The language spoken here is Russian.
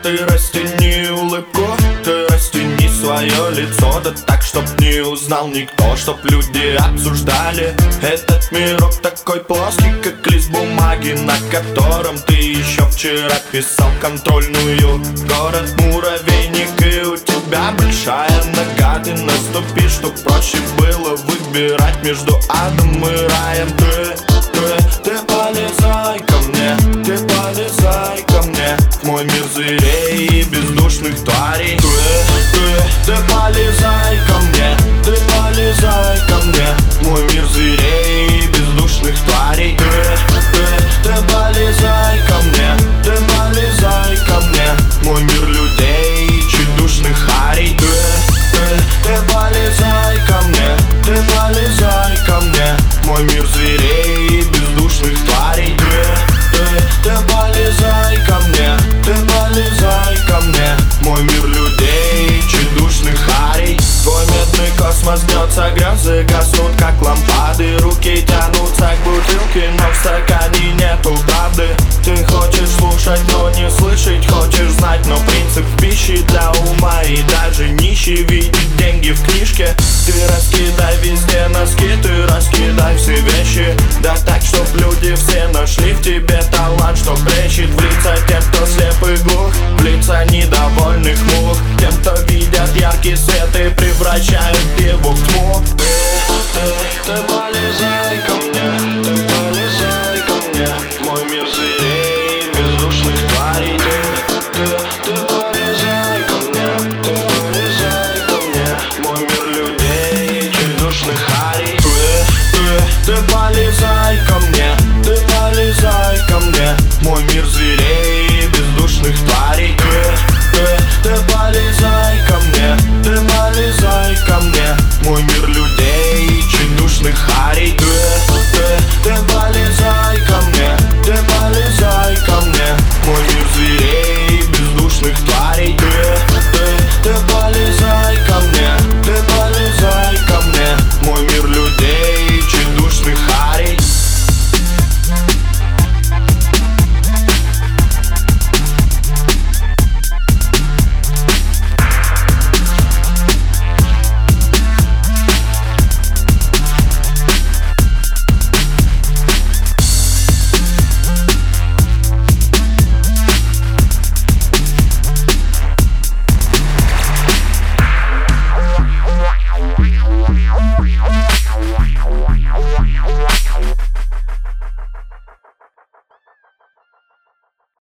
Ты растяни улыбку, ты растяни свое лицо, да так, чтоб не узнал никто, чтоб люди обсуждали этот мирок такой плоский, как лист бумаги, на котором ты еще вчера писал контрольную. Город муравейник, и у тебя большая нога, ты наступишь, чтоб проще было выбирать между адом и раем. Ты полезай ко мне, ты полезай ко мне в мой мир зверей и бездушных тварей. Ты полезай